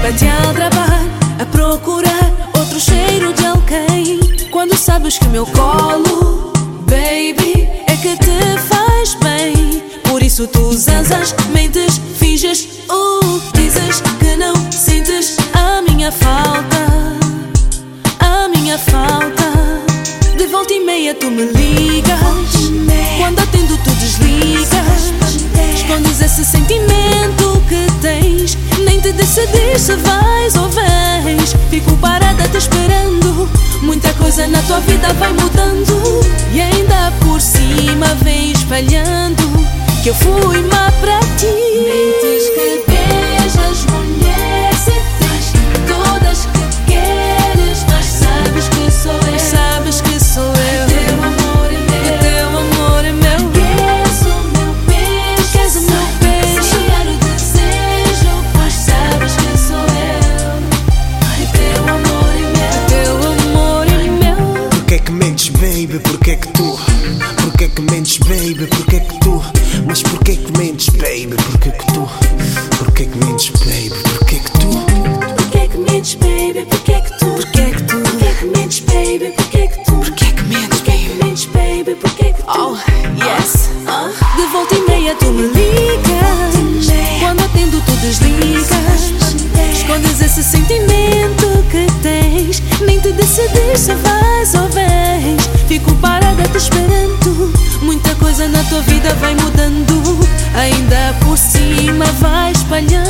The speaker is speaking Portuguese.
sempre a te aldrabar, a procurar outro cheiro de alguém. Quando sabes que o meu colo, baby, é que te faz bem. Por isso tu zanzas, mentes, finges, dizes que não sentes a minha falta, a minha falta. De volta e meia tu me ligas, quando atendo tu desligas. Escondes esse sentimento que tens, nem te decides se vais ou vens. Fico parada te esperando, muita coisa na tua vida vai mudando. E ainda por cima vem espalhando que eu fui má pra ti. Mentes que beijas, mulher seduz, todas que queres, mas sabes que sou eu. Sabes que sou eu. Teu amor é meu, teu amor é meu. Queres o meu beijo, queres o meu beijo. Chegar o desejo, pois sabes que sou eu. Ai, teu amor é meu, teu amor é meu. Porquê que mentes, baby? Porquê que tu? Porquê que mentes, baby? Porquê que tu? Mas porquê que mentes, baby? Porquê que tu? Porquê que mentes, baby? Porquê que tu? Porquê que mentes, baby? Porquê que tu? Porquê que tu? Porquê que mentes, baby? Porquê que tu? Porquê que mentes, baby? Porquê que tu? Oh, yes. De volta e meia tu me ligas, quando atendo tu desligas. Escondes esse sentimento que tens, nem te decides se vais ou vens. Fico parada te esperando, muita coisa na tua vida vai mudando. Ainda por cima vai espalhando